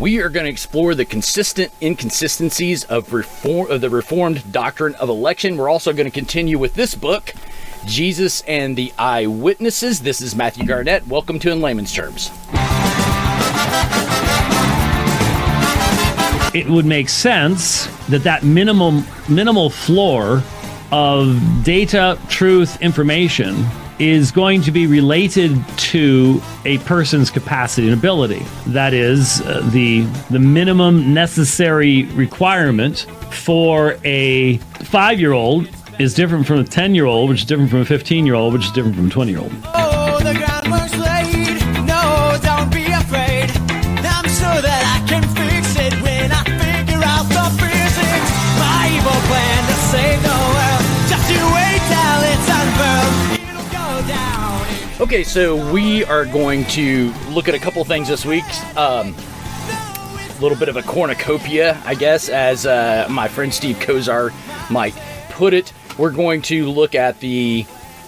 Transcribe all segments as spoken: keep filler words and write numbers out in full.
we are going to explore the consistent inconsistencies of reform of the Reformed doctrine of election. We're also going to continue with this book, Jesus and the Eyewitnesses. This is Matthew Garnett. Welcome to In Layman's Terms. It would make sense that that minimum minimal floor of data, truth, information is going to be related to a person's capacity and ability. That is, uh, the the minimum necessary requirement for a five-year-old is different from a ten-year-old, which is different from a fifteen-year-old, which is different from a twenty-year-old. Oh, the groundwork's laid. No, don't be afraid. I'm sure that I can fix it when I figure out the physics. My evil plan to save the world. Just you wait till it's unfurled. It'll go down. Okay, so we are going to look at a couple things this week. Um, a little bit of a cornucopia, I guess, as uh, my friend Steve Kozar might put it. We're going to look at the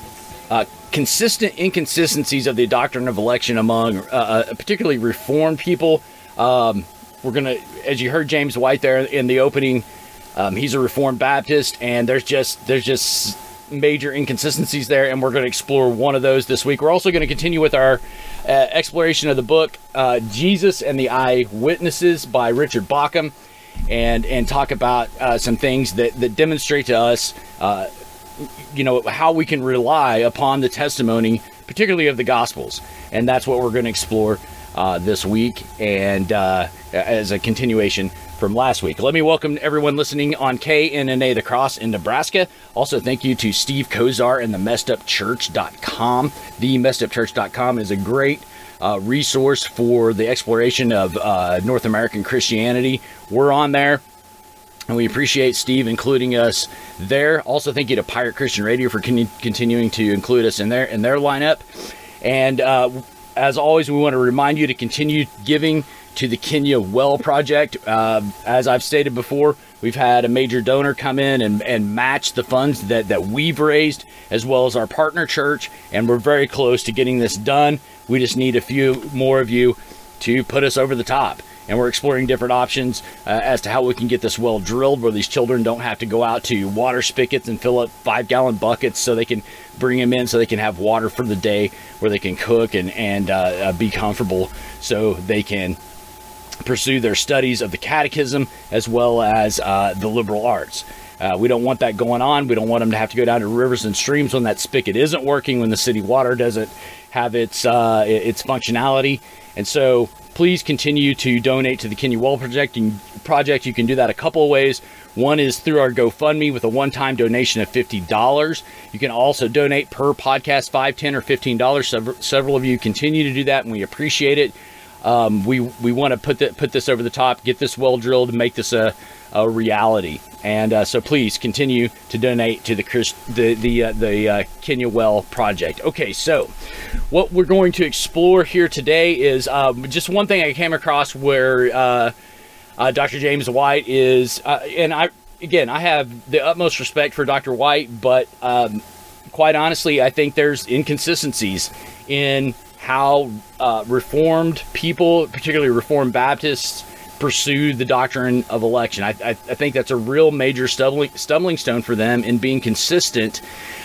uh, consistent inconsistencies of the doctrine of election among uh, particularly Reformed people. Um, we're going to, as you heard James White there in the opening, um, he's a Reformed Baptist, and there's just there's just major inconsistencies there, and we're going to explore one of those this week. We're also going to continue with our uh, exploration of the book, uh, Jesus and the Eyewitnesses by Richard Bauckham, and and talk about uh, some things that, that demonstrate to us, uh, you know, how we can rely upon the testimony, particularly of the Gospels. And that's what we're going to explore uh, this week, and uh, as a continuation from last week. Let me welcome everyone listening on K N N A The Cross in Nebraska. Also, thank you to Steve Kozar and the messed up church dot com. the messed up church dot com is a great uh, resource for the exploration of uh, North American Christianity. We're on there, and we appreciate Steve including us there. Also, thank you to Pirate Christian Radio for con- continuing to include us in their in their lineup. And uh, as always, we want to remind you to continue giving to the Kenya Well Project. Uh, as I've stated before, we've had a major donor come in and, and match the funds that, that we've raised, as well as our partner church, and we're very close to getting this done. We just need a few more of you to put us over the top. And we're exploring different options uh, as to how we can get this well drilled, where these children don't have to go out to water spigots and fill up five-gallon buckets, so they can bring them in so they can have water for the day, where they can cook and, and uh, uh, be comfortable, so they can pursue their studies of the catechism as well as uh, the liberal arts. Uh, we don't want that going on. We don't want them to have to go down to rivers and streams when that spigot isn't working, when the city water doesn't have its uh, its functionality. And so please continue to donate to the Kenya Well Project. Project. You can do that a couple of ways. One is through our GoFundMe with a one-time donation of fifty dollars. You can also donate per podcast, five dollars, ten dollars, or fifteen dollars. Several, several of you continue to do that, and we appreciate it. Um, we we want to put that put this over the top, get this well drilled, and make this a, a reality. And uh, so please continue to donate to the the the uh, the uh, Kenya Well Project. Okay, so what we're going to explore here today is um, just one thing I came across where uh, uh, Doctor James White is, uh, and I again I have the utmost respect for Doctor White, but um, quite honestly, I think there's inconsistencies in how uh, Reformed people, particularly Reformed Baptists, pursue the doctrine of election. I, I, I think that's a real major stumbling, stumbling stone for them in being consistent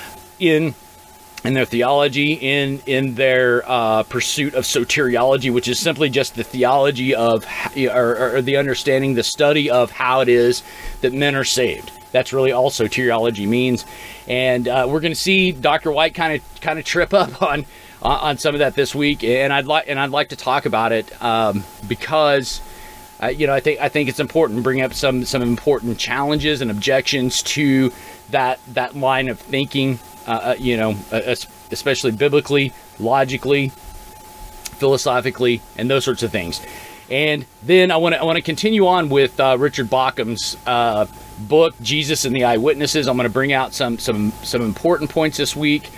in in their theology, in in their uh, pursuit of soteriology, which is simply just the theology of, or, or the understanding, the study of how it is that men are saved. That's really all soteriology means. And uh, we're going to see Doctor White kind of kind of trip up on on some of that this week, and I'd like and I'd like to talk about it um, because uh, you know I think I think it's important to bring up some some important challenges and objections to that that line of thinking. Uh, you know, especially biblically, logically, philosophically, and those sorts of things. And then I want to I want to continue on with uh, Richard Bauckham's uh, book, Jesus and the Eyewitnesses. I'm going to bring out some some some important points this week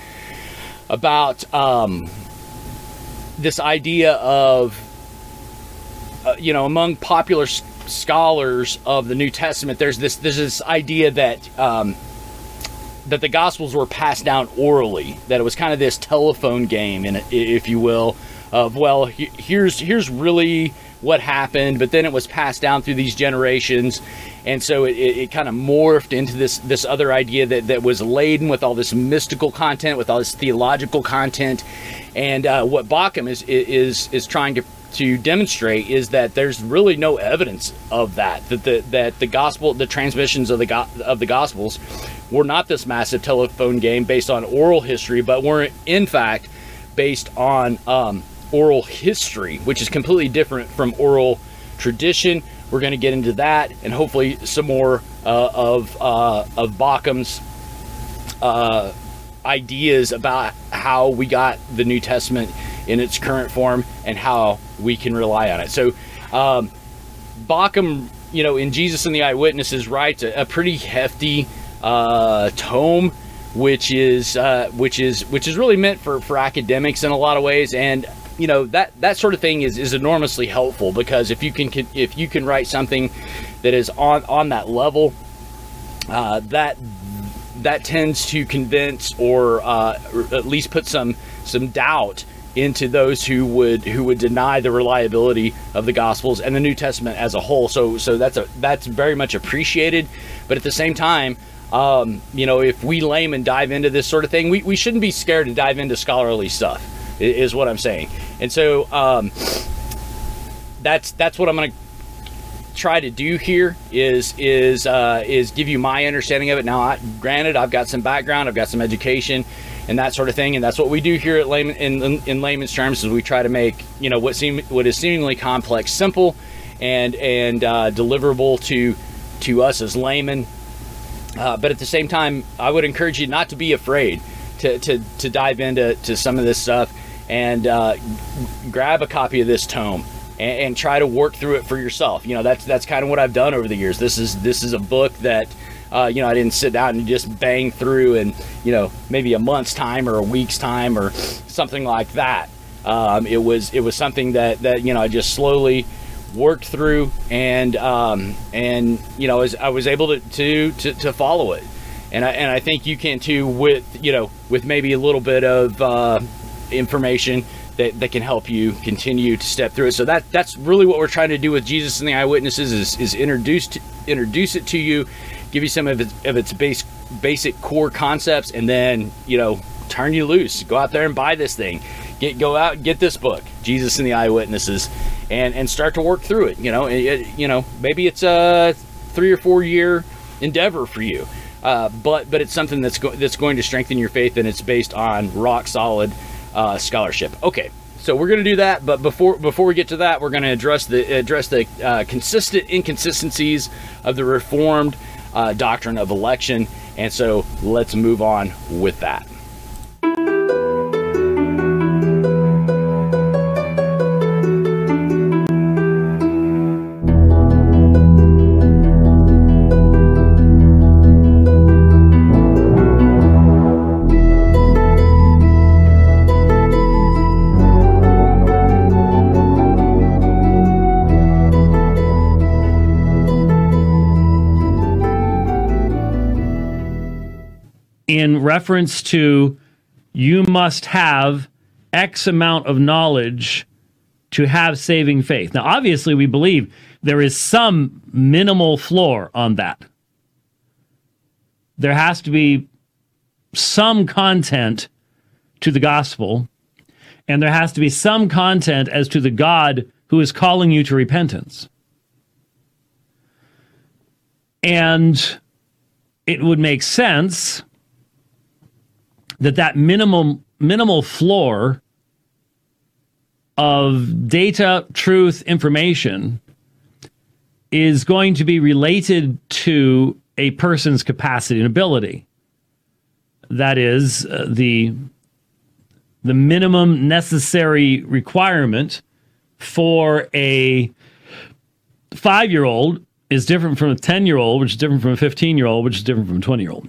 about um, this idea of, uh, you know, among popular s- scholars of the New Testament, there's this there's this idea that um, that the Gospels were passed down orally, that it was kind of this telephone game, in it, if you will, of, well, here's here's really what happened, but then it was passed down through these generations, and so it, it, it kind of morphed into this this other idea that, that was laden with all this mystical content, with all this theological content. And uh, what Bauckham is is is trying to to demonstrate is that there's really no evidence of that. That the that the gospel, the transmissions of the go- of the gospels, were not this massive telephone game based on oral history, but were in fact based on um, oral history, which is completely different from oral tradition. We're going to get into that, and hopefully some more uh, of uh, of Bauckham's uh, ideas about how we got the New Testament in its current form and how we can rely on it. So um, Bauckham, you know, in Jesus and the Eyewitnesses, writes a, a pretty hefty uh, tome, which is uh, which is which is really meant for, for academics in a lot of ways. And you know, that that sort of thing is, is enormously helpful, because if you can if you can write something that is on on that level, uh, that that tends to convince or, uh, or at least put some some doubt into those who would who would deny the reliability of the Gospels and the New Testament as a whole. So so that's a that's very much appreciated. But at the same time, um, you know, if we laymen dive into this sort of thing, we, we shouldn't be scared to dive into scholarly stuff, is what I'm saying. And so um, that's that's what I'm going to try to do here is is uh, is give you my understanding of it. Now, I, granted, I've got some background, I've got some education, and that sort of thing, and that's what we do here at layman in, in, in layman's terms, is we try to make, you know, what seem what is seemingly complex simple and and uh, deliverable to to us as laymen. Uh, but at the same time, I would encourage you not to be afraid to to, to dive into to some of this stuff and uh, grab a copy of this tome and, and try to work through it for yourself. You know, that's that's kind of what I've done over the years. This is this is a book that Uh, you know, I didn't sit down and just bang through in, you know, maybe a month's time or a week's time or something like that. Um, it was it was something that, that, you know, I just slowly worked through, and um, and you know, as I was able to, to to to follow it, and I and I think you can too, with, you know, with maybe a little bit of uh, information that, that can help you continue to step through it. So that that's really what we're trying to do with Jesus and the Eyewitnesses, is is introduce to, introduce it to you, give you some of its, of its base, basic core concepts, and then, you know, turn you loose. Go out there and buy this thing. Get go out and get this book, Jesus and the Eyewitnesses, and and start to work through it. You know, it, it, you know, maybe it's a three or four year endeavor for you, uh, but but it's something that's go- that's going to strengthen your faith, and it's based on rock solid uh, scholarship. Okay. So we're going to do that, but before before we get to that, we're going to address the address the uh, consistent inconsistencies of the Reformed Uh, doctrine of election. And so let's move on with that. In reference to, you must have X amount of knowledge to have saving faith. Now, obviously, we believe there is some minimal floor on that. There has to be some content to the gospel, and there has to be some content as to the God who is calling you to repentance. And it would make sense that that minimum minimal floor of data, truth, information is going to be related to a person's capacity and ability. That is uh, the the minimum necessary requirement for a five-year-old is different from a ten-year-old, which is different from a fifteen-year-old, which is different from a twenty-year-old.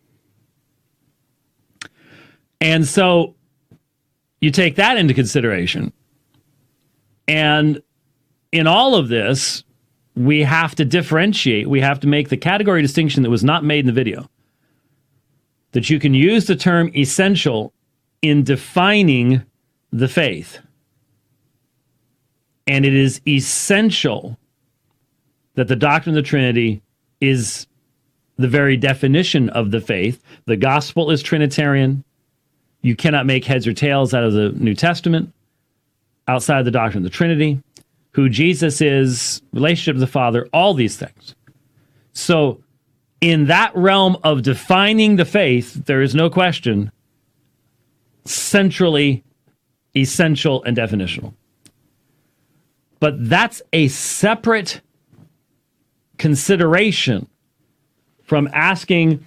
And so you take that into consideration. And in all of this, we have to differentiate. We have to make the category distinction that was not made in the video. That you can use the term essential in defining the faith. And it is essential that the doctrine of the Trinity is the very definition of the faith. The gospel is Trinitarian. You cannot make heads or tails out of the New Testament outside of the doctrine of the Trinity, who Jesus is, relationship to the Father, all these things. So in that realm of defining the faith, there is no question, centrally essential and definitional. But that's a separate consideration from asking,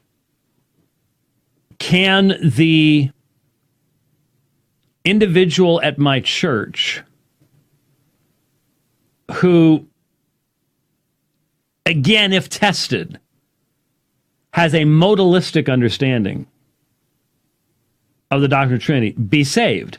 can the individual at my church who, again, if tested, has a modalistic understanding of the doctrine of Trinity, be saved?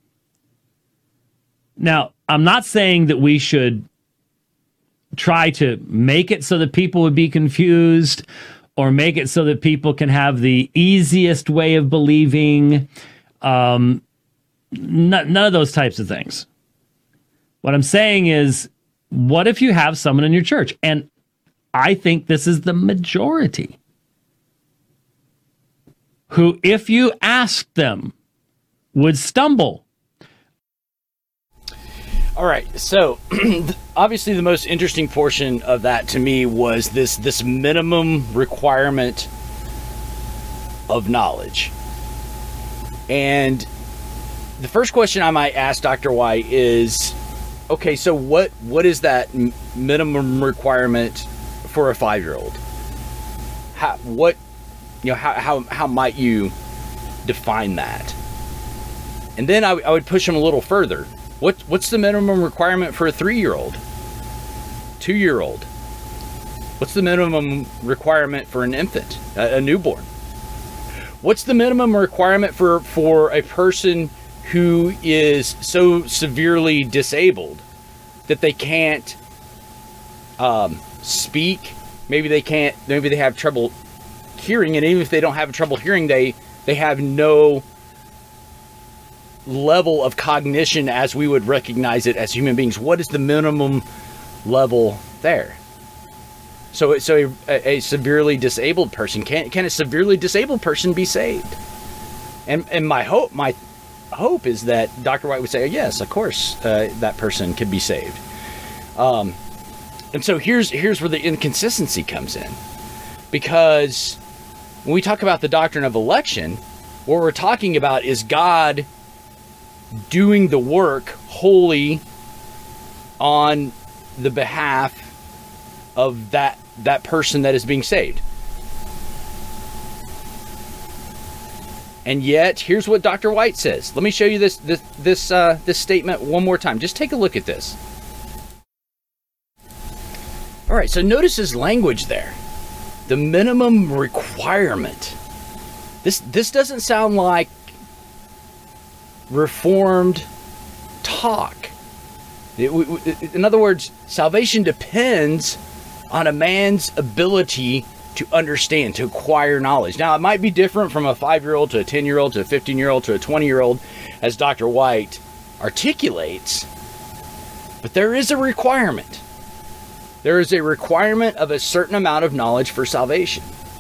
Now, I'm not saying that we should try to make it so that people would be confused or make it so that people can have the easiest way of believing. Um, n- none of those types of things. What I'm saying is, what if you have someone in your church? And I think this is the majority, who, if you ask them, would stumble. All right, so obviously the most interesting portion of that to me was this this minimum requirement of knowledge. And the first question I might ask Doctor White is, okay, so what what is that m- minimum requirement for a five-year-old? How what you know how how how might you define that? And then I, I would push him a little further. What what's the minimum requirement for a three-year-old? Two-year-old? What's the minimum requirement for an infant, a, a newborn? What's the minimum requirement for, for a person who is so severely disabled that they can't um, speak? Maybe they can't, maybe they have trouble hearing, and even if they don't have trouble hearing, they, they have no level of cognition as we would recognize it as human beings. What is the minimum level there? So, so a, a severely disabled person, can can a severely disabled person be saved? And and my hope, my hope is that Doctor White would say, yes, of course, uh, that person could be saved. Um, and so here's here's where the inconsistency comes in, because when we talk about the doctrine of election, what we're talking about is God doing the work wholly on the behalf of that that person that is being saved. And yet, here's what Doctor White says. Let me show you this this this uh, this statement one more time. Just take a look at this. All right, so notice his language there. The minimum requirement. This this doesn't sound like Reformed talk. In other words, salvation depends on a man's ability to understand, to acquire knowledge. Now, it might be different from a five-year-old to a ten-year-old to a fifteen-year-old to a twenty-year-old, as Doctor White articulates, but there is a requirement. There is a requirement of a certain amount of knowledge for salvation.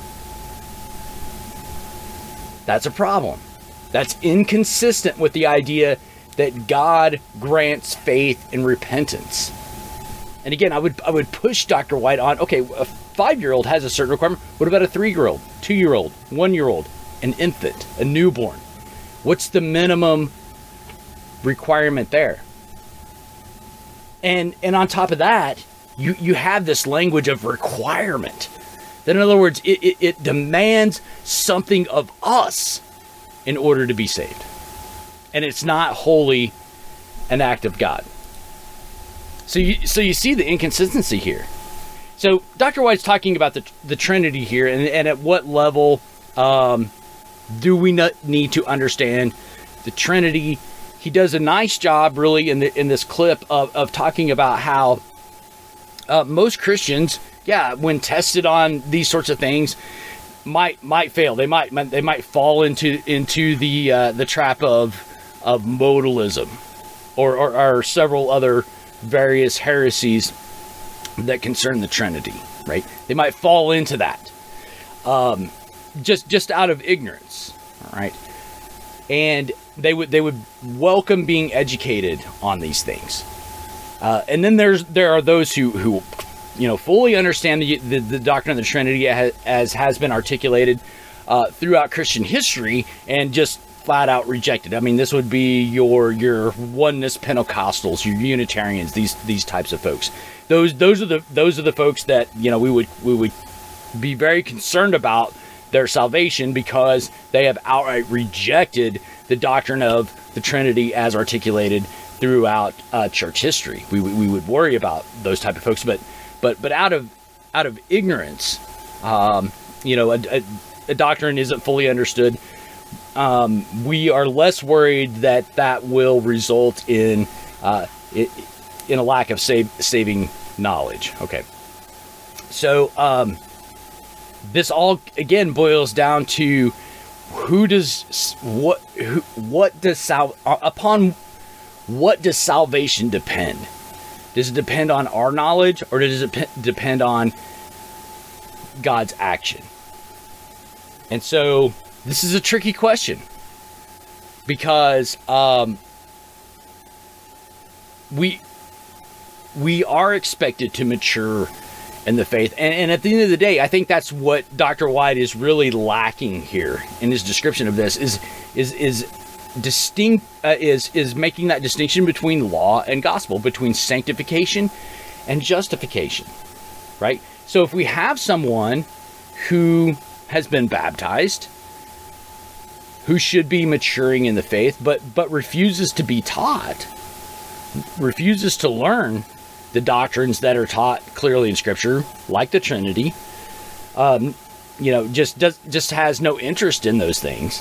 That's a problem. That's inconsistent with the idea that God grants faith and repentance. And again, I would I would push Doctor White on, okay, a five-year-old has a certain requirement. What about a three-year-old, two-year-old, one-year-old, an infant, a newborn? What's the minimum requirement there? And and on top of that, you, you have this language of requirement. That in other words, it, it, it demands something of us in order to be saved. And it's not wholly an act of God. So you so you see the inconsistency here. So Doctor White's talking about the the Trinity here, and, and at what level um, do we not need to understand the Trinity? He does a nice job, really, in the in this clip of, of talking about how uh, most Christians, yeah, when tested on these sorts of things, might might fail. They might they might fall into into the uh, the trap of of modalism. or, or, or several other various heresies that concern the Trinity, right? They might fall into that, um, just just out of ignorance, all right? And they would they would welcome being educated on these things. Uh, and then there's there are those who who you know fully understand the the, the doctrine of the Trinity as, as has been articulated uh, throughout Christian history, and just flat out reject it. I mean, this would be your your oneness Pentecostals, your Unitarians, these these types of folks. Those those are the those are the folks that you know we would we would be very concerned about their salvation, because they have outright rejected the doctrine of the Trinity as articulated throughout uh, church history. We, we would worry about those type of folks, but but but out of out of ignorance, um, you know, a, a, a doctrine isn't fully understood. Um, we are less worried that that will result in uh, it, in a lack of save, saving knowledge. Okay, so. Um, This all again boils down to who does what who, what does sal upon what does salvation depend? Does it depend on our knowledge, or does it pe- depend on God's action? And so this is a tricky question, because um, we we are expected to mature in the faith, and, and at the end of the day, I think that's what Doctor White is really lacking here in his description of this, is is is distinct uh, is is making that distinction between law and gospel, between sanctification and justification, right? So if we have someone who has been baptized, who should be maturing in the faith, but but refuses to be taught, refuses to learn the doctrines that are taught clearly in Scripture, like the Trinity, um, you know, just does just has no interest in those things.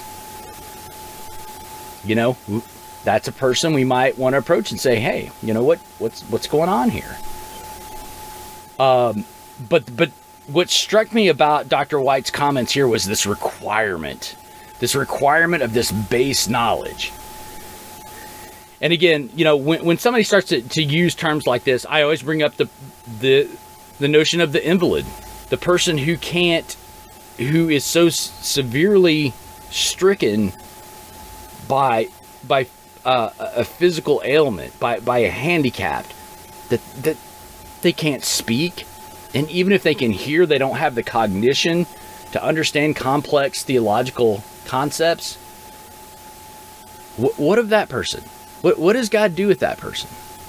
You know, that's a person we might want to approach and say, "Hey, you know what? What's what's going on here?" Um, but but what struck me about Doctor White's comments here was this requirement, this requirement of this base knowledge. And again, you know, when, when somebody starts to, to use terms like this, I always bring up the, the the notion of the invalid, the person who can't, who is so severely stricken by by uh, a physical ailment, by by a handicap, that that they can't speak, and even if they can hear, they don't have the cognition to understand complex theological concepts. What, what of that person? What, what does God do with that person?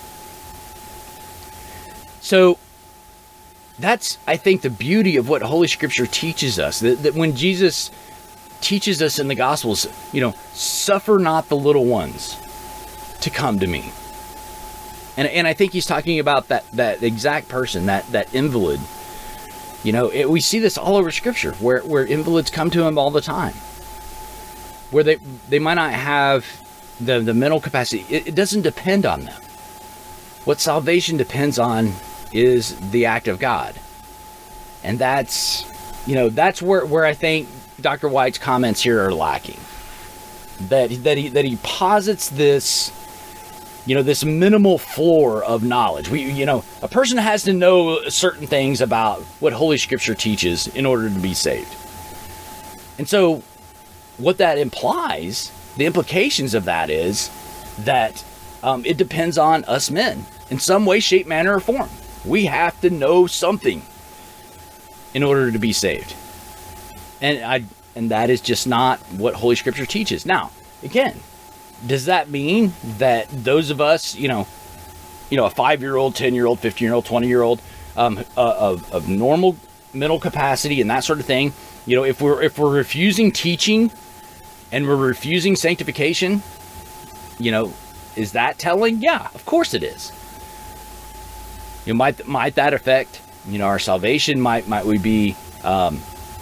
So that's, I think, the beauty of what Holy Scripture teaches us. That, that when Jesus teaches us in the Gospels, you know, suffer not the little ones to come to me. And and I think he's talking about that that exact person, that that invalid. You know, it, we see this all over Scripture, where, where invalids come to him all the time. Where they, they might not have the, the mental capacity. It, it doesn't depend on them. What salvation depends on is the act of God. And that's, you know, that's where, where I think Doctor White's comments here are lacking. That, that, he, that he posits this, you know, this minimal floor of knowledge. We, you know, a person has to know certain things about what Holy Scripture teaches in order to be saved. And so what that implies, the implications of that is that um, it depends on us men in some way, shape, manner, or form. We have to know something in order to be saved. And I, and that is just not what Holy Scripture teaches. Now, again, does that mean that those of us, you know, you know, a five-year-old, ten-year-old, fifteen-year-old, twenty-year-old um, uh, of, of normal mental capacity and that sort of thing, you know, if we're if we're refusing teaching and we're refusing sanctification, you know, is that telling? Yeah, of course it is. You know, might might that affect, you know, our salvation? Might might we be um,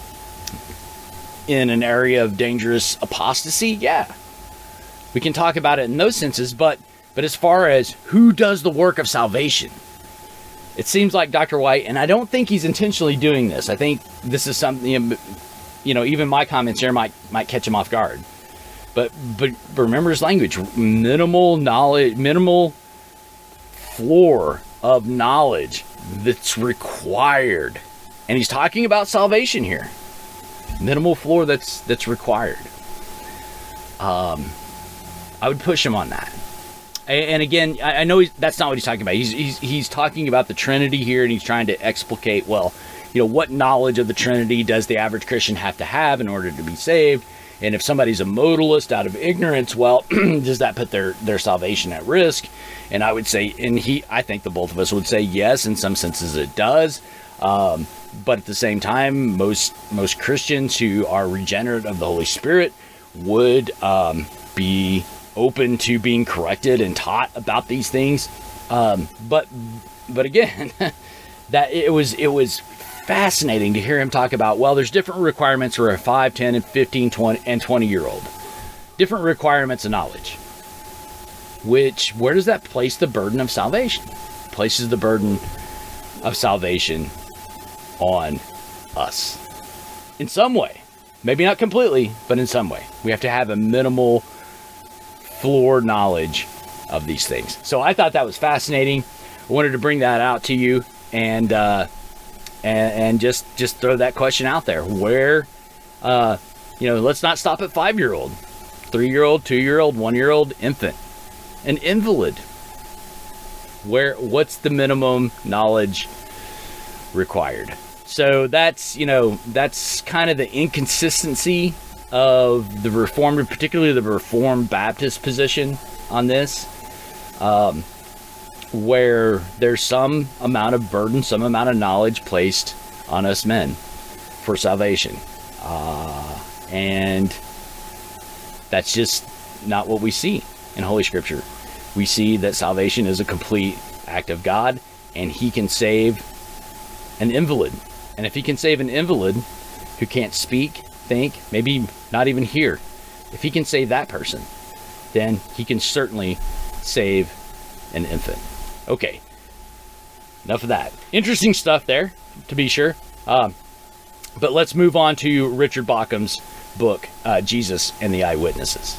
in an area of dangerous apostasy? Yeah, we can talk about it in those senses. But but as far as who does the work of salvation, it seems like Doctor White, and I don't think he's intentionally doing this. I think this is something, you know, even my comments here might might catch him off guard. But, but remember his language, minimal knowledge, minimal floor of knowledge that's required. And he's talking about salvation here. Minimal floor that's that's required. Um, I would push him on that. And, and again, I, I know he's, that's not what he's talking about. He's, he's he's talking about the Trinity here, and he's trying to explicate, well, you know, what knowledge of the Trinity does the average Christian have to have in order to be saved? And if somebody's a modalist out of ignorance, well, does that put their, their salvation at risk? And I would say, and he, I think the both of us would say yes, in some senses it does. Um, but at the same time, most most Christians who are regenerate of the Holy Spirit would um, be open to being corrected and taught about these things. Um, but but again, that it was it was fascinating to hear him talk about, well, there's different requirements for a five, ten, and fifteen, twenty, and twenty year old. Different requirements of knowledge. Which, where does that place the burden of salvation? Places the burden of salvation on us. In some way. Maybe not completely, but in some way. We have to have a minimal floor knowledge of these things. So I thought that was fascinating. I wanted to bring that out to you and uh, and, and just, just throw that question out there. Where, uh, you know, let's not stop at five-year-old, three-year-old, two-year-old, one-year-old, infant. An invalid. Where, what's the minimum knowledge required? So that's, you know, that's kind of the inconsistency of the Reformed, particularly the Reformed Baptist position on this, um, where there's some amount of burden, some amount of knowledge placed on us men for salvation. Uh, and that's just not what we see in Holy Scripture. We see that salvation is a complete act of God, and he can save an invalid. And if he can save an invalid who can't speak, think, maybe not even hear, if he can save that person, then he can certainly save an infant. Okay, enough of that. Interesting stuff there, to be sure. Um, but let's move on to Richard Bauckham's book, uh, Jesus and the Eyewitnesses.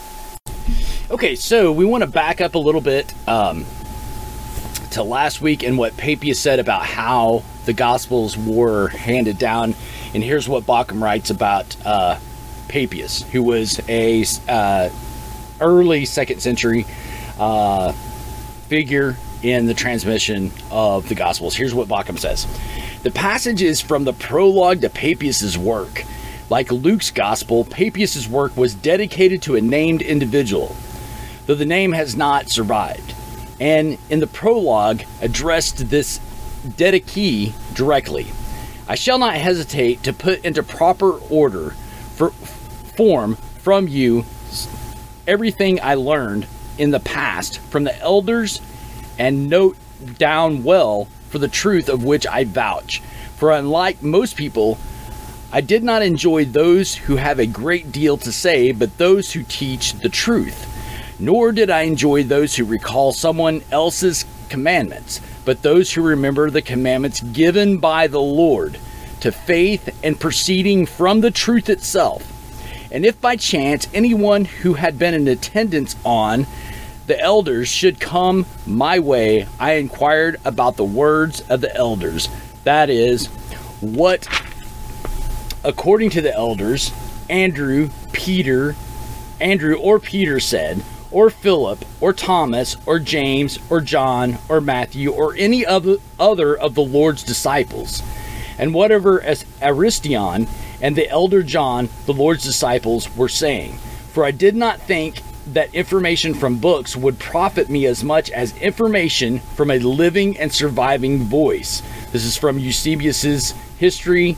Okay, so we want to back up a little bit um, to last week and what Papias said about how the Gospels were handed down. And here's what Bauckham writes about uh, Papias, who was a uh, early second century uh, figure in the transmission of the Gospels. Here's what Bauckham says. The passage is from the prologue to Papias's work. Like Luke's Gospel, Papias's work was dedicated to a named individual, though the name has not survived, and in the prologue addressed this dedicee directly. I shall not hesitate to put into proper order for form from you everything I learned in the past from the elders, and note down well for the truth of which I vouch. For unlike most people, I did not enjoy those who have a great deal to say, but those who teach the truth. Nor did I enjoy those who recall someone else's commandments, but those who remember the commandments given by the Lord to faith and proceeding from the truth itself. And if by chance anyone who had been in attendance on the elders should come my way, I inquired about the words of the elders. That is, what, according to the elders, Andrew, Peter, Andrew or Peter said, or Philip, or Thomas, or James, or John, or Matthew, or any other other of the Lord's disciples. And whatever as Aristion and the elder John, the Lord's disciples, were saying. For I did not think that information from books would profit me as much as information from a living and surviving voice. This is from Eusebius's History.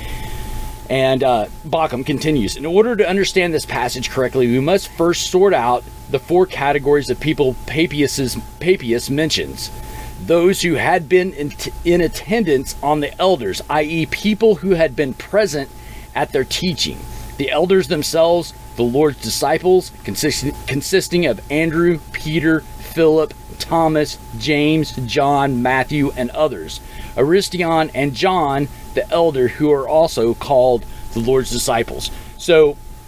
And uh, Bauckham continues, in order to understand this passage correctly, we must first sort out the four categories of people Papias, Papias mentions. Those who had been in, t- in attendance on the elders, that is people who had been present at their teaching. The elders themselves, the Lord's disciples, consist- consisting of Andrew, Peter, Philip, Thomas, James, John, Matthew, and others. Aristion and John, the elder, who are also called the Lord's disciples. So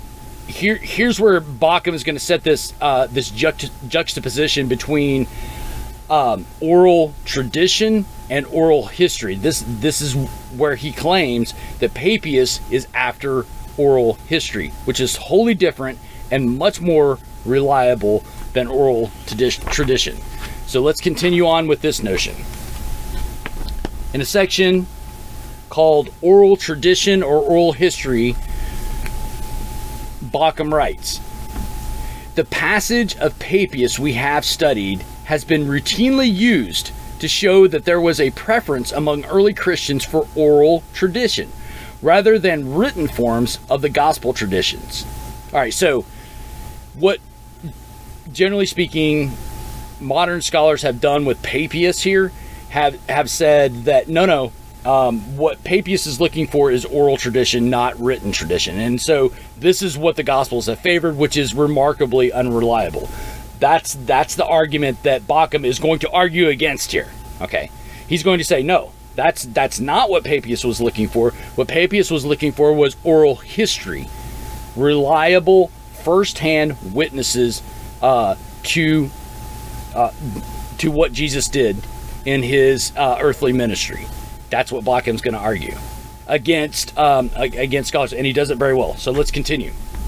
here here's where Bauckham is going to set this uh, this juxt- juxtaposition between um, oral tradition and oral history. This this is where he claims that Papias is after oral history, which is wholly different and much more reliable than oral tradi- tradition. So let's continue on with this notion. In a section called Oral Tradition or Oral History, Bauckham writes, "The passage of Papias we have studied has been routinely used to show that there was a preference among early Christians for oral tradition rather than written forms of the gospel traditions." All right, so what, generally speaking, modern scholars have done with Papias here have, have said that no, no, Um, what Papias is looking for is oral tradition, not written tradition. And so this is what the Gospels have favored, which is remarkably unreliable. That's that's the argument that Bauckham is going to argue against here. Okay, he's going to say, no, that's that's not what Papias was looking for. What Papias was looking for was oral history, reliable, first-hand witnesses uh, to uh, to what Jesus did in his uh, earthly ministry. That's what Bauckham's going to argue against um, against scholars, and he does it very well. So let's continue.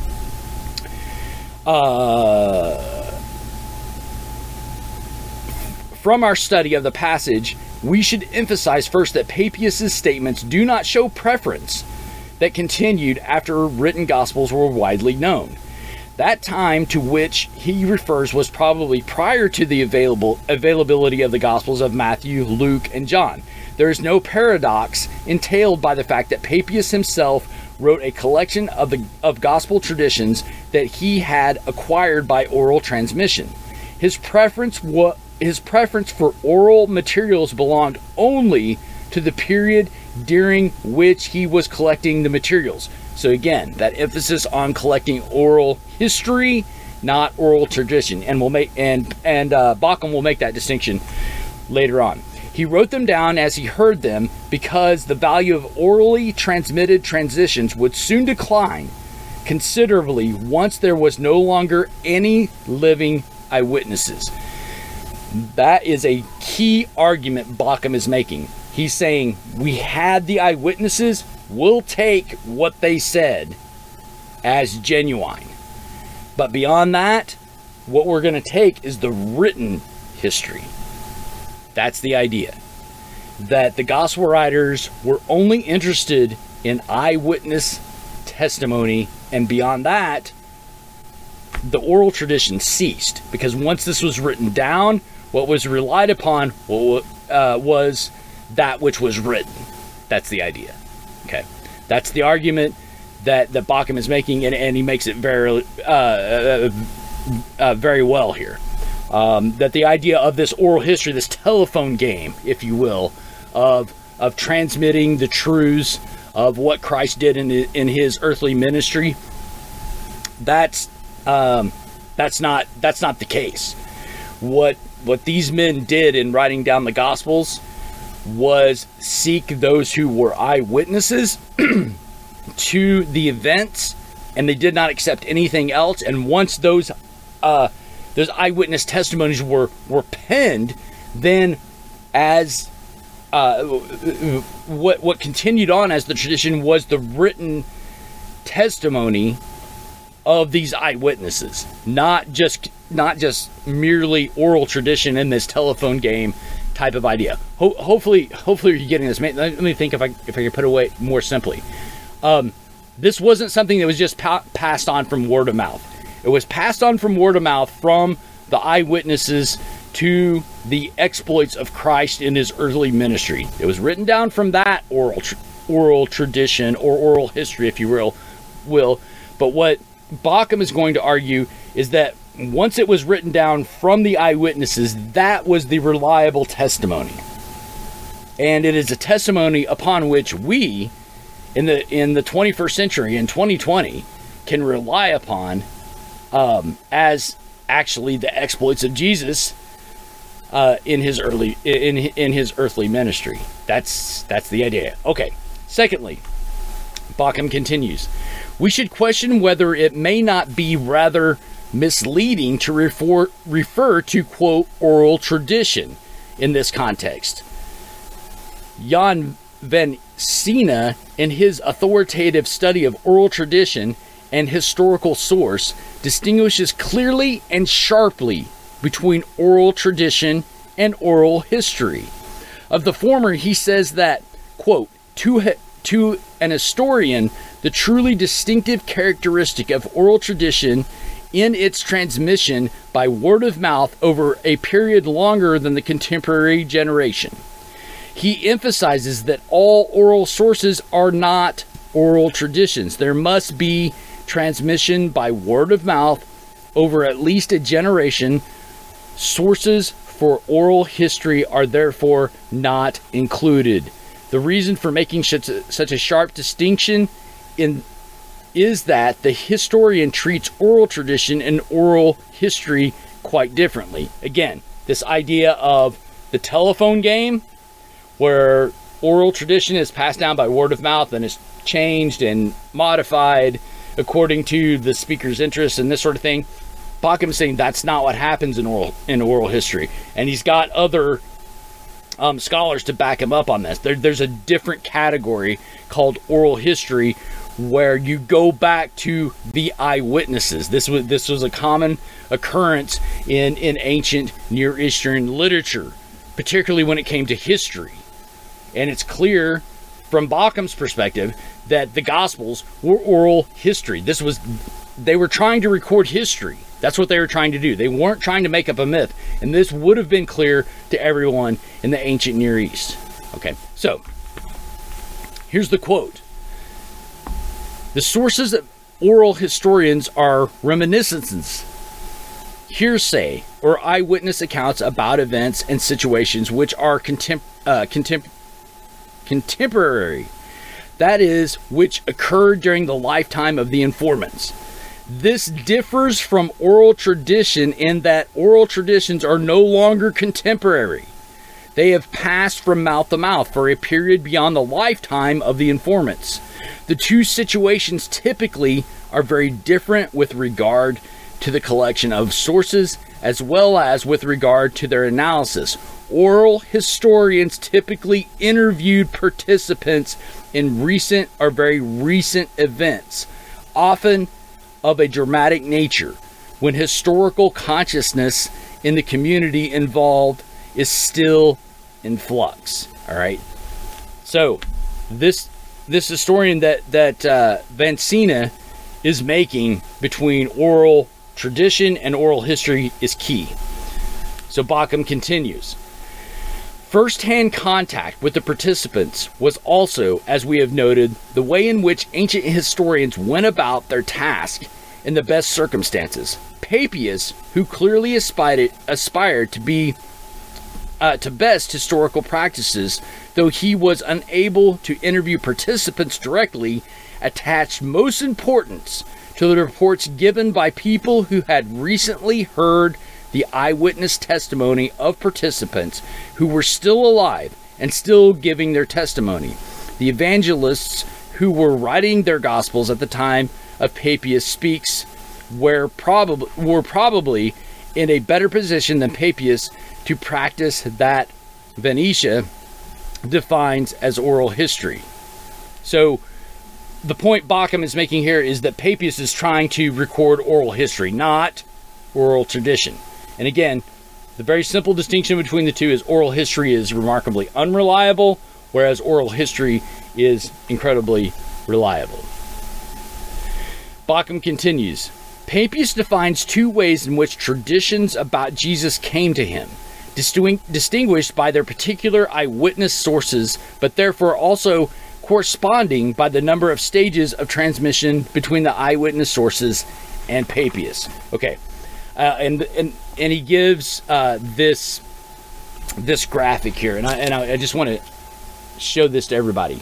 Uh, from our study of the passage, we should emphasize first that Papias' statements do not show preference that continued after written gospels were widely known. That time to which he refers was probably prior to the available availability of the gospels of Matthew, Luke, and John. There is no paradox entailed by the fact that Papias himself wrote a collection of the of gospel traditions that he had acquired by oral transmission. His preference wa- his preference for oral materials belonged only to the period during which he was collecting the materials. So again, that emphasis on collecting oral history, not oral tradition, and we'll make and and uh, Bauckham will make that distinction later on. He wrote them down as he heard them because the value of orally transmitted transitions would soon decline considerably once there was no longer any living eyewitnesses. That is a key argument Bauckham is making. He's saying, we had the eyewitnesses, we'll take what they said as genuine. But beyond that, what we're going to take is the written history. That's the idea. That the gospel writers were only interested in eyewitness testimony, and beyond that, the oral tradition ceased. Because once this was written down, what was relied upon uh, was that which was written. That's the idea. Okay, that's the argument that that Bauckham is making, and, and he makes it very, uh, uh, uh, very well here. Um, that the idea of this oral history, this telephone game, if you will, of of transmitting the truths of what Christ did in the, in his earthly ministry, that's um, that's not that's not the case. What what these men did in writing down the Gospels was seek those who were eyewitnesses to the events, and they did not accept anything else. And once those uh, those eyewitness testimonies were were penned, then as uh, what what continued on as the tradition was the written testimony of these eyewitnesses, not just not just merely oral tradition in this telephone game type of idea. Ho- hopefully, hopefully you're getting this. Let me think if I if I can put it away more simply. Um, this wasn't something that was just pa- passed on from word of mouth. It was passed on from word of mouth from the eyewitnesses to the exploits of Christ in his earthly ministry. It was written down from that oral tr- oral tradition or oral history, if you will. will. But what Bauckham is going to argue is that once it was written down from the eyewitnesses, that was the reliable testimony. And it is a testimony upon which we, in the in the twenty-first century, in twenty twenty, can rely upon um, as actually the exploits of Jesus uh, in his early in in his earthly ministry. That's that's the idea. Okay. Secondly, Bauckham continues, we should question whether it may not be rather misleading to refer, refer to, quote, oral tradition in this context. Jan van Sina, in his authoritative study of oral tradition and historical source, distinguishes clearly and sharply between oral tradition and oral history. Of the former, he says that, quote, to, to an historian, the truly distinctive characteristic of oral tradition in its transmission by word of mouth over a period longer than the contemporary generation. He emphasizes that all oral sources are not oral traditions. There must be transmission by word of mouth over at least a generation. Sources for oral history are therefore not included. The reason for making such a, such a sharp distinction in is that the historian treats oral tradition and oral history quite differently. Again, this idea of the telephone game, where oral tradition is passed down by word of mouth and is changed and modified according to the speaker's interests and this sort of thing. Bauckham is saying that's not what happens in oral in oral history, and he's got other um, scholars to back him up on this. There, there's a different category called oral history, where you go back to the eyewitnesses. This was this was a common occurrence in in ancient Near Eastern literature, particularly when it came to history. And it's clear from Bauckham's perspective that the Gospels were oral history. This was they were trying to record history. That's what they were trying to do. They weren't trying to make up a myth, and this would have been clear to everyone in the ancient Near East. Okay, so here's the quote. The sources of oral historians are reminiscences, hearsay, or eyewitness accounts about events and situations which are contem- uh, contem- contemporary, that is, which occurred during the lifetime of the informants. This differs from oral tradition in that oral traditions are no longer contemporary. They have passed from mouth to mouth for a period beyond the lifetime of the informants. The two situations typically are very different with regard to the collection of sources as well as with regard to their analysis. Oral historians typically interviewed participants in recent or very recent events, often of a dramatic nature, when historical consciousness in the community involved is still in flux. All right. So this this historian that that uh, van Sina is making between oral tradition and oral history is key. So Bauckham continues. First-hand contact with the participants was also, as we have noted, the way in which ancient historians went about their task in the best circumstances. Papias, who clearly aspired, aspired to be uh, to best historical practices, though he was unable to interview participants directly, attached most importance to the reports given by people who had recently heard the eyewitness testimony of participants who were still alive and still giving their testimony. The evangelists who were writing their gospels at the time of Papias speaks were probably were probably in a better position than Papias to practice that Venetia defines as oral history. So the point Bauckham is making here is that Papias is trying to record oral history, not oral tradition. And again, the very simple distinction between the two is oral history is remarkably unreliable, whereas oral history is incredibly reliable. Bauckham continues, Papias defines two ways in which traditions about Jesus came to him, distinguished by their particular eyewitness sources, but therefore also corresponding by the number of stages of transmission between the eyewitness sources and Papias. Okay, uh, and and and he gives uh, this this graphic here, and I and I, I just want to show this to everybody.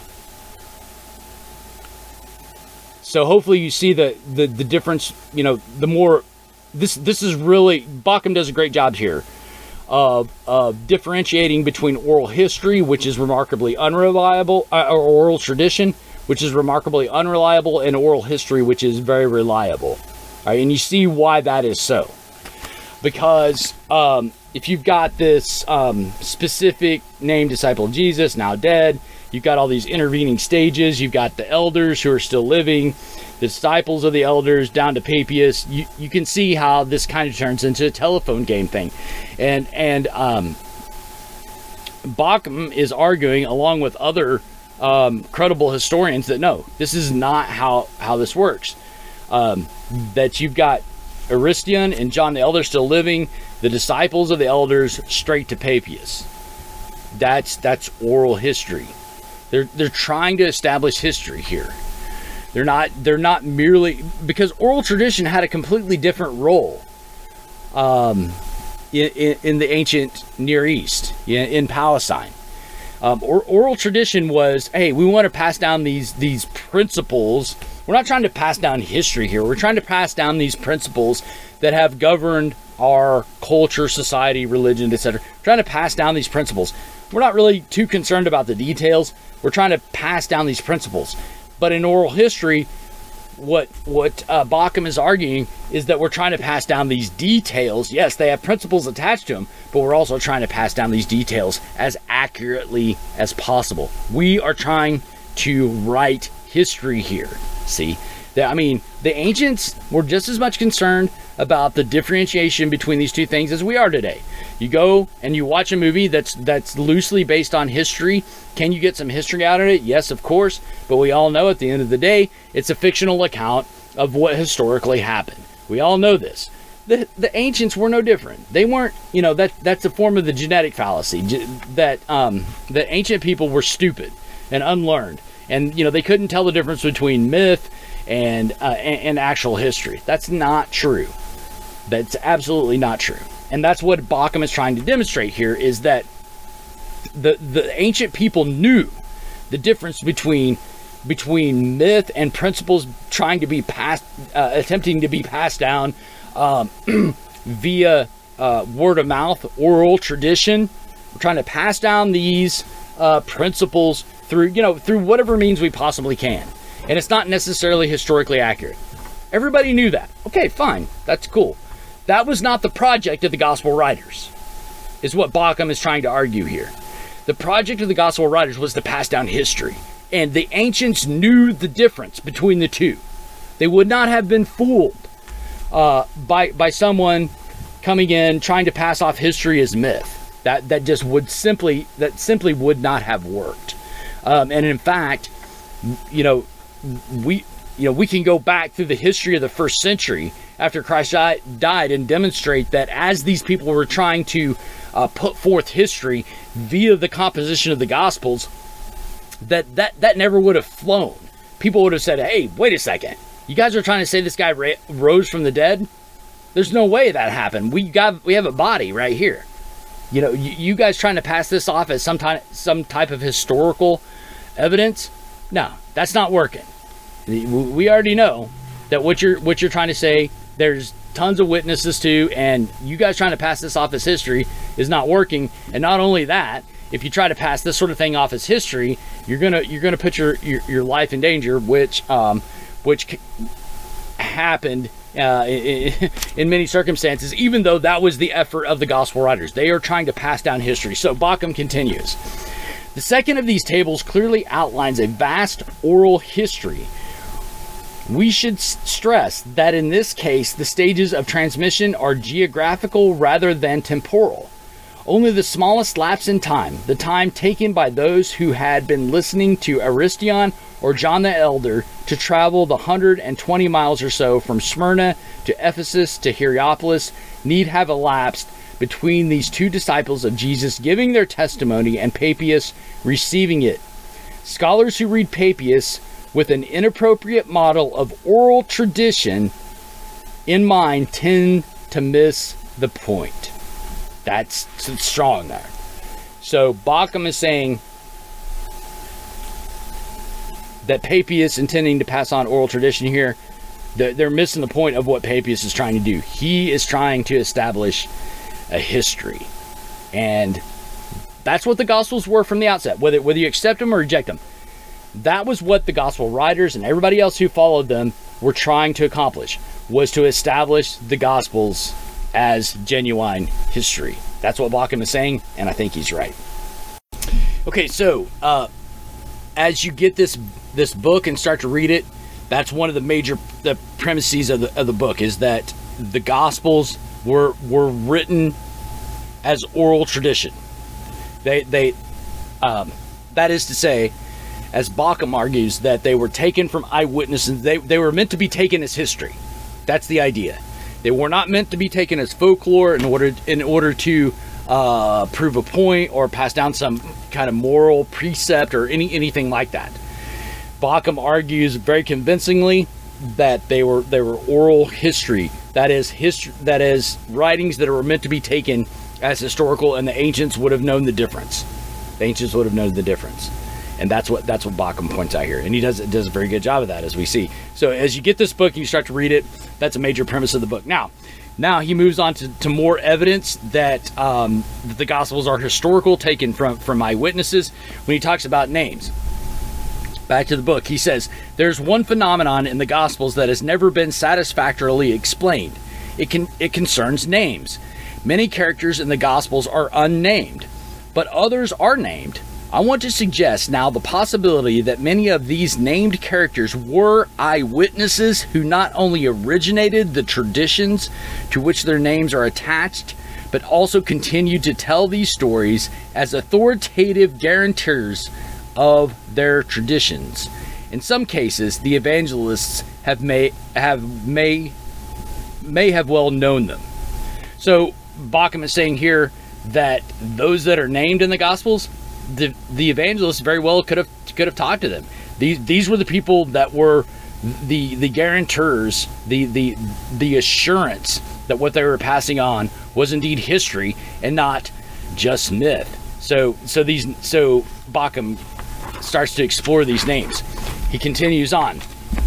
So hopefully you see the, the the difference. You know, the more this this is really Bauckham does a great job here of of differentiating between oral history, which is remarkably unreliable, uh, or oral tradition, which is remarkably unreliable, and oral history, which is very reliable. All right, and you see why that is so. Because um, if you've got this um, specific named disciple of Jesus, now dead, you've got all these intervening stages, you've got the elders who are still living, the disciples of the elders down to Papias, you, you can see how this kind of turns into a telephone game thing. And, and um, Bauckham is arguing, along with other um, credible historians, that no, this is not how, how this works. Um, that you've got Aristion and John the Elder still living, the disciples of the elders straight to Papias. That's that's oral history. They're they're trying to establish history here. They're not they're not merely, because oral tradition had a completely different role um, in, in, in the ancient Near East, in, in Palestine. Um, or, oral tradition was, hey, we want to pass down these these principles. We're not trying to pass down history here. We're trying to pass down these principles that have governed our culture, society, religion, et cetera. We're trying to pass down these principles. We're not really too concerned about the details. We're trying to pass down these principles. But in oral history, what what uh, Bauckham is arguing is that we're trying to pass down these details. Yes, they have principles attached to them, but we're also trying to pass down these details as accurately as possible. We are trying to write history here. See, I mean, the ancients were just as much concerned about the differentiation between these two things as we are today. You go and you watch a movie that's that's loosely based on history. Can you get some history out of it? Yes, of course. But we all know at the end of the day, it's a fictional account of what historically happened. We all know this. The the ancients were no different. They weren't, you know, that that's a form of the genetic fallacy, that um, the ancient people were stupid and unlearned. And, you know, they couldn't tell the difference between myth and, uh, and and actual history. That's not true. That's absolutely not true. And that's what Bauckham is trying to demonstrate here, is that the the ancient people knew the difference between between myth and principles trying to be passed, uh, attempting to be passed down um, via uh, word of mouth, oral tradition. We're trying to pass down these uh, principles through, you know, through whatever means we possibly can. And it's not necessarily historically accurate. Everybody knew that. Okay, fine. That's cool. That was not the project of the gospel writers, is what Bauckham is trying to argue here. The project of the gospel writers was to pass down history. And the ancients knew the difference between the two. They would not have been fooled uh, by, by someone coming in trying to pass off history as myth. That, that just would simply, that simply would not have worked. Um, and in fact, you know, we, you know, we can go back through the history of the first century after Christ died and demonstrate that as these people were trying to uh, put forth history via the composition of the Gospels, that, that, that never would have flown. People would have said, hey, wait a second. You guys are trying to say this guy ra- rose from the dead? There's no way that happened. We got, we have a body right here. You know, you, you guys trying to pass this off as some, ty- some type of historical evidence? No, that's not working. We already know that what you're what you're trying to say, there's tons of witnesses to, and you guys trying to pass this off as history is not working. And not only that, if you try to pass this sort of thing off as history, you're gonna you're gonna put your your, your life in danger, which um, which happened uh, in, in many circumstances. Even though that was the effort of the gospel writers, they are trying to pass down history. So Bauckham continues. The second of these tables clearly outlines a vast oral history. We should stress that in this case, the stages of transmission are geographical rather than temporal. Only the smallest lapse in time, the time taken by those who had been listening to Aristion or John the Elder to travel the one hundred twenty miles or so from Smyrna to Ephesus to Hierapolis, need have elapsed between these two disciples of Jesus giving their testimony and Papias receiving it. Scholars who read Papias with an inappropriate model of oral tradition in mind tend to miss the point. That's strong there. So Bauckham is saying that Papias intending to pass on oral tradition here, they're missing the point of what Papias is trying to do. He is trying to establish a history. And that's what the Gospels were from the outset, whether whether you accept them or reject them. That was what the gospel writers and everybody else who followed them were trying to accomplish, was to establish the gospels as genuine history. That's what Bauckham is saying, and I think he's right. Okay, so uh, as you get this this book and start to read it, that's one of the major the premises of the of the book, is that the gospels were were written as oral tradition. They they um, that is to say, as Bauckham argues, that they were taken from eyewitnesses. They, they were meant to be taken as history. That's the idea. They were not meant to be taken as folklore in order in order to uh, prove a point or pass down some kind of moral precept or any anything like that. Bauckham argues very convincingly that they were they were oral history. That is history. That is writings that were meant to be taken as historical, and the ancients would have known the difference. The ancients would have known the difference. And that's what that's what Bauckham points out here, and he does does a very good job of that, as we see. So as you get this book and you start to read it, that's a major premise of the book. Now, now he moves on to, to more evidence that, um, that the Gospels are historical, taken from from eyewitnesses. When he talks about names, back to the book, he says there's one phenomenon in the Gospels that has never been satisfactorily explained. It can it concerns names. Many characters in the Gospels are unnamed, but others are named. I want to suggest now the possibility that many of these named characters were eyewitnesses who not only originated the traditions to which their names are attached, but also continued to tell these stories as authoritative guarantors of their traditions. In some cases, the evangelists have may have may may have well known them. So Bauckham is saying here that those that are named in the Gospels, the the evangelists very well could have could have talked to them. These these were the people that were the the guarantors, the the the assurance that what they were passing on was indeed history and not just myth. So so these so Bauckham starts to explore these names. He continues on.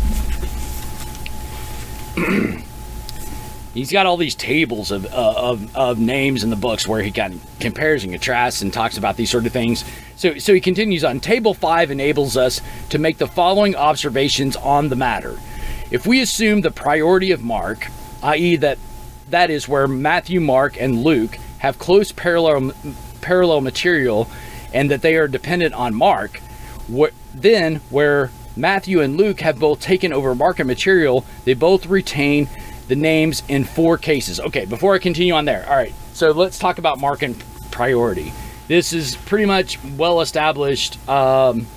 He's got all these tables of, uh, of of names in the books where he kind of compares and contrasts and talks about these sort of things. So, so he continues on. Table five enables us to make the following observations on the matter. If we assume the priority of Mark, that is that that is where Matthew, Mark, and Luke have close parallel parallel material, and that they are dependent on Mark, wh- then where Matthew and Luke have both taken over Mark and material, they both retain the names in four cases. Okay, before I continue on there, all right, so let's talk about Mark and priority. This is pretty much well-established, um,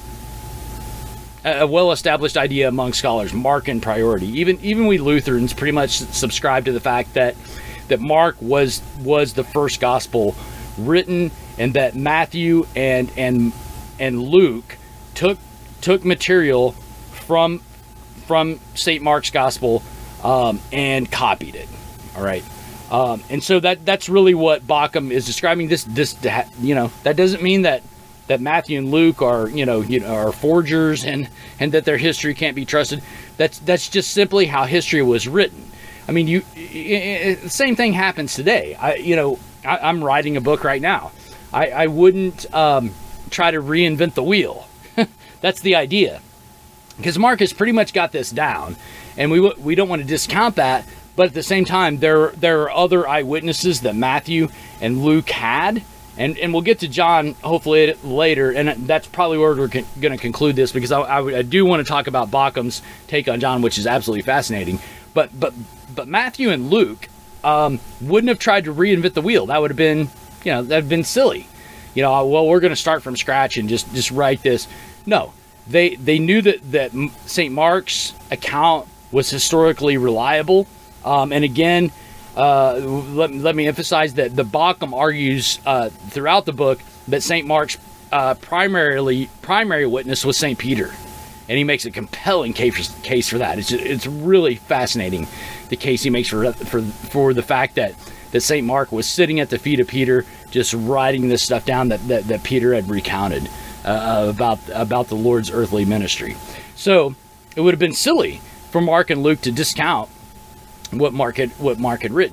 a well-established idea among scholars, Mark and priority. Even even we Lutherans pretty much subscribe to the fact that that Mark was was the first gospel written, and that Matthew and and and Luke took took material from from Saint Mark's gospel Um, and copied it. All right. Um, and so that that's really what Bauckham is describing. This, this, you know, that doesn't mean that, that Matthew and Luke are, you know, you know, are forgers and, and that their history can't be trusted. That's, that's just simply how history was written. I mean, you, it, it, the same thing happens today. I, you know, I, I'm writing a book right now. I, I wouldn't, um, try to reinvent the wheel. That's the idea. Because Mark has pretty much got this down, and we we don't want to discount that, but at the same time, there there are other eyewitnesses that Matthew and Luke had, and, and we'll get to John hopefully later, and that's probably where we're con- going to conclude this, because I, I, I do want to talk about Bauckham's take on John, which is absolutely fascinating. But but but Matthew and Luke um, wouldn't have tried to reinvent the wheel. That would have been, you know, that'd have been silly. You know, well, we're going to start from scratch and just just write this. No. They they knew that, that Saint Mark's account was historically reliable. Um, and again, uh, let, let me emphasize that the Bauckham argues uh, throughout the book that Saint Mark's uh, primarily primary witness was Saint Peter. And he makes a compelling case, case for that. It's it's really fascinating, the case he makes for for, for the fact that, that Saint Mark was sitting at the feet of Peter, just writing this stuff down that, that, that Peter had recounted. Uh, about about the Lord's earthly ministry. So it would have been silly for Mark and Luke to discount what Mark had what Mark had written.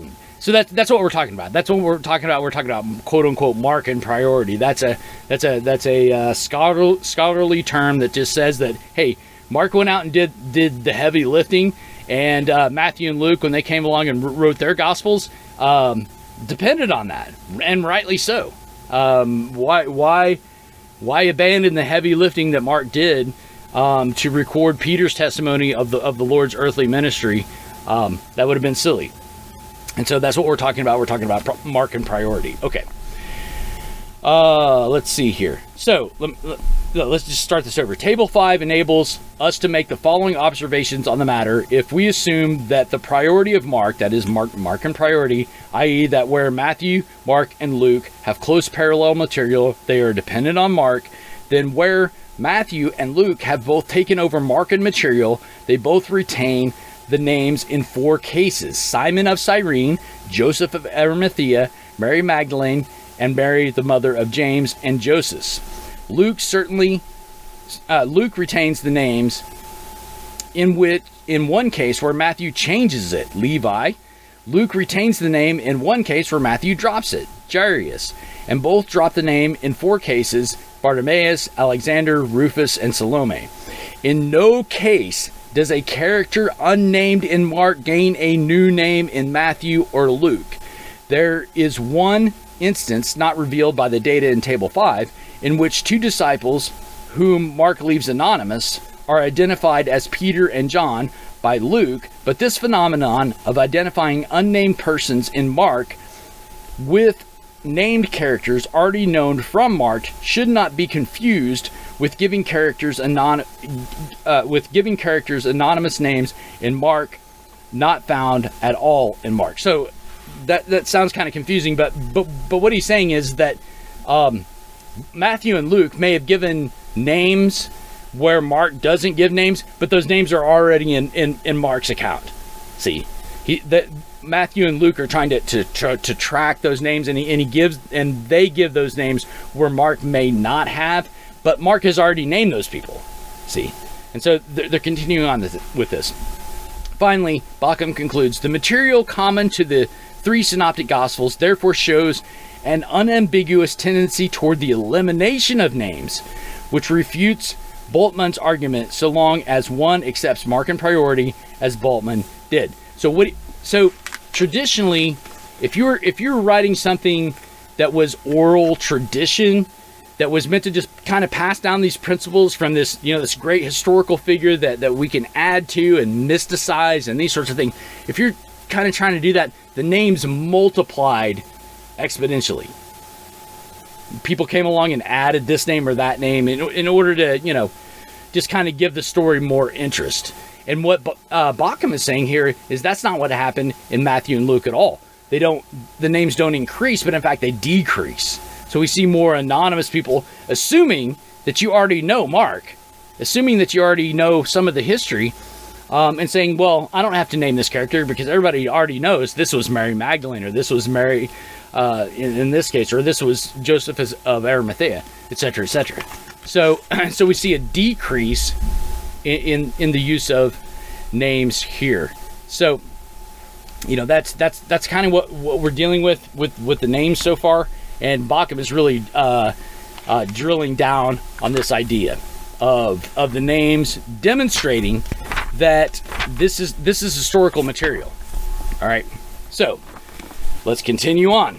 So that, that's what we're talking about. That's what we're talking about. We're talking about quote unquote Mark and priority. That's a that's a that's a uh, scholar, scholarly term that just says that, hey, Mark went out and did did the heavy lifting, and uh, Matthew and Luke, when they came along and wrote their gospels, um, depended on that, and rightly so. Um, why why why abandon the heavy lifting that Mark did um, to record Peter's testimony of the of the Lord's earthly ministry? Um, that would have been silly. And so that's what we're talking about. We're talking about pro- Mark and priority. Okay. Uh, let's see here. So let, let, let's just start this over. Table five enables us to make the following observations on the matter. If we assume that the priority of Mark, that is Mark, Mark and priority, that is that where Matthew, Mark, and Luke have close parallel material, they are dependent on Mark, then where Matthew and Luke have both taken over Mark and material, they both retain the names in four cases: Simon of Cyrene, Joseph of Arimathea, Mary Magdalene, and Mary, the mother of James and Joseph. Luke certainly, uh, Luke retains the names in which, in one case where Matthew changes it, Levi. Luke retains the name in one case where Matthew drops it, Jairus. And both drop the name in four cases, Bartimaeus, Alexander, Rufus, and Salome. In no case does a character unnamed in Mark gain a new name in Matthew or Luke. There is one instance not revealed by the data in Table five in which two disciples, whom Mark leaves anonymous, are identified as Peter and John by Luke, but this phenomenon of identifying unnamed persons in Mark with named characters already known from Mark should not be confused with giving characters anon- uh, with giving characters anonymous names in Mark not found at all in Mark. So that that sounds kind of confusing, but but but what he's saying is that um, Matthew and Luke may have given names where Mark doesn't give names, but those names are already in in, in Mark's account. See, he that Matthew and Luke are trying to to to, to track those names, and he and he gives and they give those names where Mark may not have. But Mark has already named those people, see? And so they're, they're continuing on with this. Finally, Bauckham concludes, the material common to the three synoptic gospels therefore shows an unambiguous tendency toward the elimination of names, which refutes Bultmann's argument so long as one accepts Mark and priority as Bultmann did. So what? So traditionally, if you're if you're writing something that was oral tradition, that was meant to just kind of pass down these principles from this, you know, this great historical figure that, that we can add to and mysticize and these sorts of things. If you're kind of trying to do that, the names multiplied exponentially. People came along and added this name or that name in, in order to, you know, just kind of give the story more interest. And what uh, Bauckham is saying here is that's not what happened in Matthew and Luke at all. They don't, the names don't increase, but in fact they decrease. So we see more anonymous people, assuming that you already know Mark, assuming that you already know some of the history, um, and saying, well, I don't have to name this character because everybody already knows this was Mary Magdalene, or this was Mary, uh, in, in this case, or this was Joseph of Arimathea, et cetera, et cetera. So, so we see a decrease in, in, in the use of names here. So, you know, that's that's that's kind of what, what we're dealing with, with with the names so far. And Bauckham is really uh, uh, drilling down on this idea of of the names, demonstrating that this is this is historical material. All right, so let's continue on.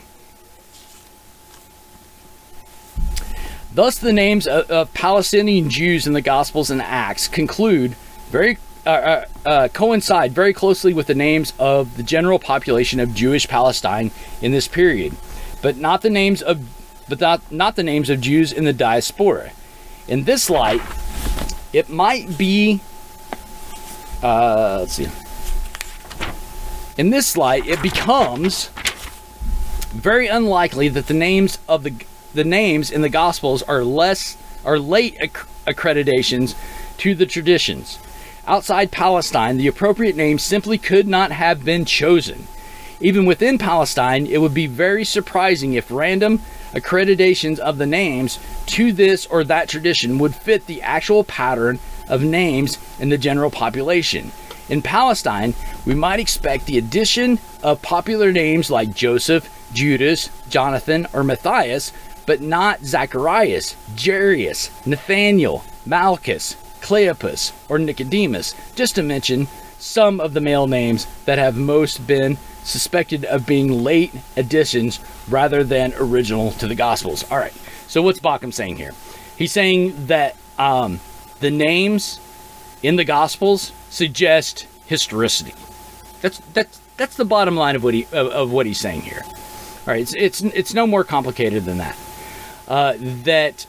Thus, the names of, of Palestinian Jews in the Gospels and Acts conclude very uh, uh, uh, coincide very closely with the names of the general population of Jewish Palestine in this period. But not the names of, but not, not the names of Jews in the diaspora. In this light, it might be. Uh, let's see. In this light, it becomes very unlikely that the names of the the names in the Gospels are less are late acc- accreditations to the traditions. Outside Palestine, the appropriate name simply could not have been chosen. Even within Palestine, it would be very surprising if random accreditations of the names to this or that tradition would fit the actual pattern of names in the general population. In Palestine, we might expect the addition of popular names like Joseph, Judas, Jonathan, or Matthias, but not Zacharias, Jairus, Nathaniel, Malchus, Cleopas, or Nicodemus, just to mention some of the male names that have most been suspected of being late additions rather than original to the Gospels. All right, so what's Bauckham saying here? He's saying that um, the names in the Gospels suggest historicity. That's that's that's the bottom line of what he of, of what he's saying here. All right, it's it's it's no more complicated than that. Uh, that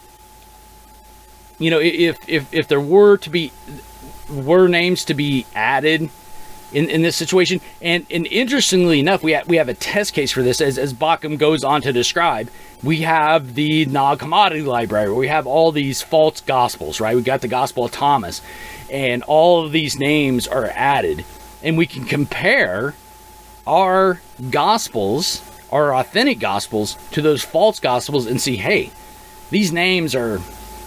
you know, if if if there were to be were names to be added in, in this situation, and and interestingly enough, we have, we have a test case for this, as as Bauckham goes on to describe. We have the Nag Hammadi library, where we have all these false gospels, right? We got the Gospel of Thomas, and all of these names are added, and we can compare our gospels, our authentic gospels, to those false gospels and see, hey, these names are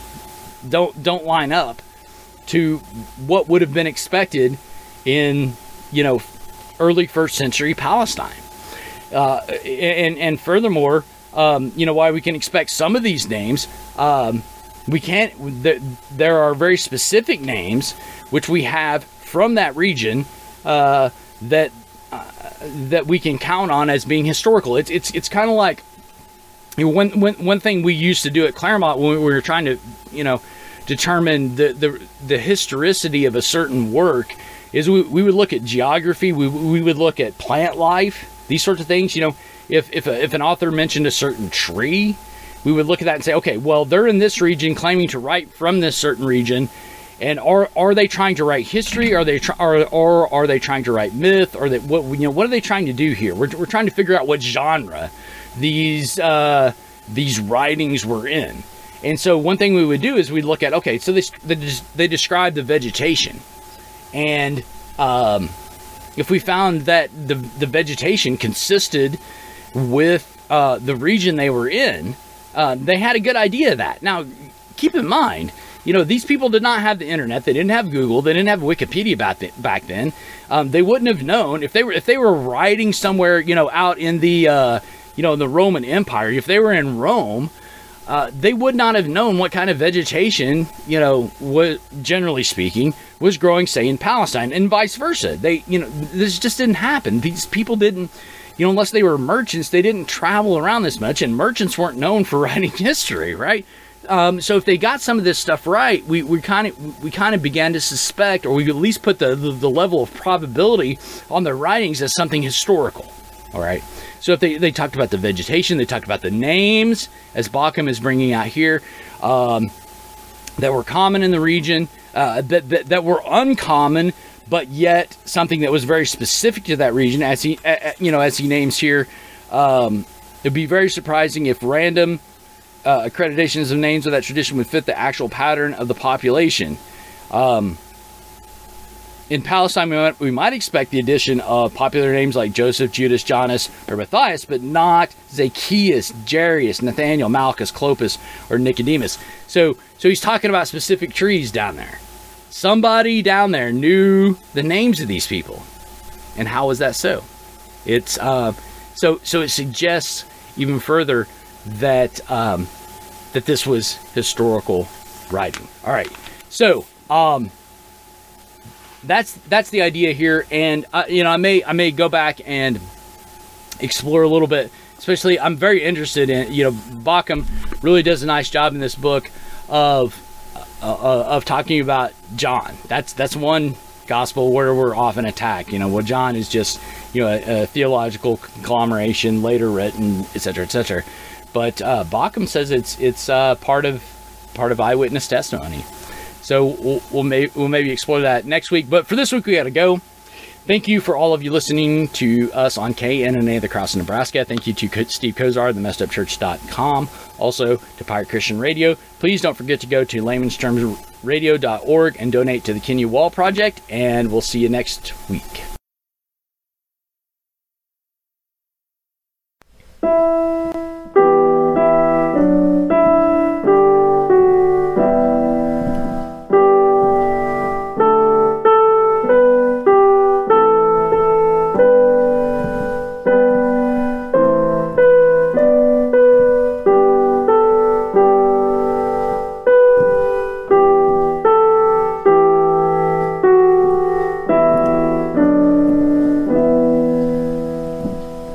don't don't line up to what would have been expected in, you know, early first century Palestine. Uh, and and furthermore, um, you know, why we can expect some of these names, um, we can't. Th- there are very specific names which we have from that region uh, that. Uh, that we can count on as being historical. It's it's it's kind of like, you know, one, one one thing we used to do at Claremont when we were trying to, you know, determine the the, the historicity of a certain work is we, we would look at geography, we we would look at plant life, these sorts of things. You know, if if a, if an author mentioned a certain tree, we would look at that and say, okay, well, they're in this region claiming to write from this certain region. And are are they trying to write history? Are they try, or or are they trying to write myth? Or they what you know what are they trying to do here? We're we're trying to figure out what genre these uh, these writings were in. And so one thing we would do is we'd look at, okay, so they they, they describe the vegetation, and um, if we found that the the vegetation consisted with uh, the region they were in, uh, they had a good idea of that. Now, keep in mind, you know, these people did not have the internet. They didn't have Google. They didn't have Wikipedia back then. Back then, um, they wouldn't have known if they were if they were writing somewhere, you know, out in the uh, you know in the Roman Empire. If they were in Rome, uh, they would not have known what kind of vegetation, you know, was, generally speaking, was growing, say, in Palestine, and vice versa. They, you know, this just didn't happen. These people didn't, you know, unless they were merchants, they didn't travel around this much, and merchants weren't known for writing history, right? Um, so if they got some of this stuff right, we, we kind of we kind of began to suspect, or we at least put the, the, the level of probability on their writings as something historical. All right. So if they, they talked about the vegetation, they talked about the names, as Bauckham is bringing out here, um, that were common in the region, uh, that, that that were uncommon, but yet something that was very specific to that region, as he uh, you know as he names here. Um, it'd be very surprising if random Uh, accreditations of names of that tradition would fit the actual pattern of the population. Um, in Palestine, we might, we might expect the addition of popular names like Joseph, Judas, Jonas, or Matthias, but not Zacchaeus, Jairus, Nathaniel, Malchus, Cleopas, or Nicodemus. So, so he's talking about specific trees down there. Somebody down there knew the names of these people, and how was that so? It's uh, so so it suggests even further that um, that this was historical writing. All right, so um, that's that's the idea here, and uh, you know, I may I may go back and explore a little bit. Especially, I'm very interested in, you know, Bauckham really does a nice job in this book of uh, of talking about John. That's that's one gospel where we're often attacked. You know, well, John is just, you know, a, a theological conglomeration later written, et cetera, et cetera. But uh, Bauckham says it's it's uh, part of part of eyewitness testimony. So we'll we'll, may, we'll maybe explore that next week. But for this week, we got to go. Thank you for all of you listening to us on K N N A, the Cross in Nebraska. Thank you to Steve Kozar, the messed up church dot com. Also to Pirate Christian Radio. Please don't forget to go to layman's terms radio dot org and donate to the Kenny Wall Project. And we'll see you next week.